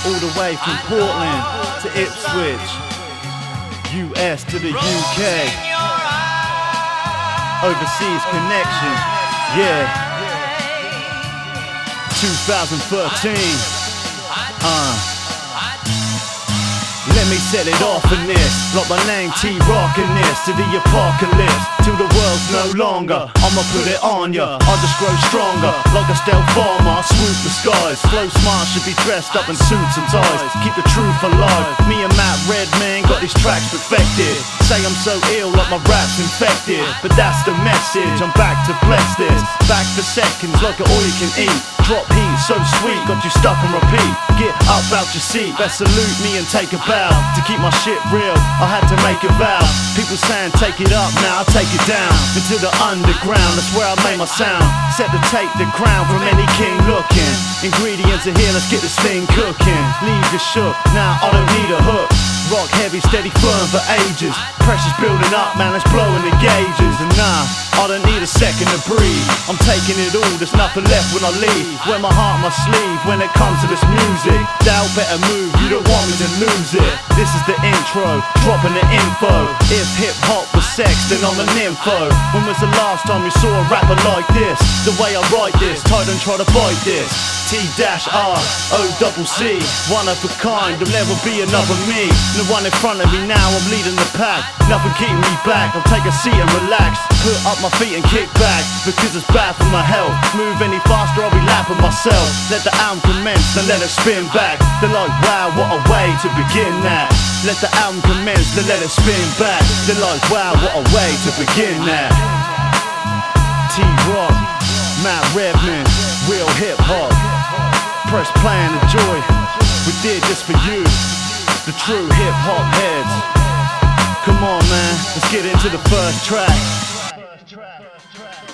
all the way from Portland to Ipswich, US to the UK, overseas connection, yeah. 2013, let me set it off in this, like my name T-Rock in this, to the apocalypse, till the world's no longer. I'ma put it on ya, I'll just grow stronger, like a stealth farmer, I swoop the skies. Flow smart, should be dressed up in suits and ties, keep the truth alive. Me and Matt Redman got these tracks perfected. Say I'm so ill, like my rap's infected, but that's the message, I'm back to bless this. Back for seconds, like an all you can eat. Drop heat, so sweet, got you stuck on repeat. Get up out your seat, best salute me and take a bow. To keep my shit real, I had to make a vow. People saying take it up, now I take it down into the underground, that's where I made my sound. Set to take the crown from any king looking. Ingredients are here, let's get this thing cooking. Leave you shook, now I don't need a hook. Rock heavy, steady, firm for ages. Pressure's building up, man, it's blowing the gauges. And nah, I don't need a second to breathe. I'm taking it all, there's nothing left when I leave. Wear my heart on my sleeve when it comes to this music. Doubt better move, you don't want me to lose it. This is the intro, dropping the info. If hip-hop was sex, then I'm an nympho. When was the last time you saw a rapper like this? The way I write this, try don't try to fight this. T-R-O-C-C, one of a kind, there'll never be another me. The one in front of me now, I'm leading the pack. Nothing keeping me back, I'll take a seat and relax. Put up my feet and kick back, because it's bad for my health. Move any faster, I'll be lapping myself. Let the album commence, then let it spin back. They're like, wow, what a way to begin that. Let the album commence, then let it spin back. They're like, wow, what a way to begin that. T-Rock, Matt Redman, real hip-hop. Press play and enjoy, we did this for you, the true hip-hop heads. Come on man, let's get into the first track.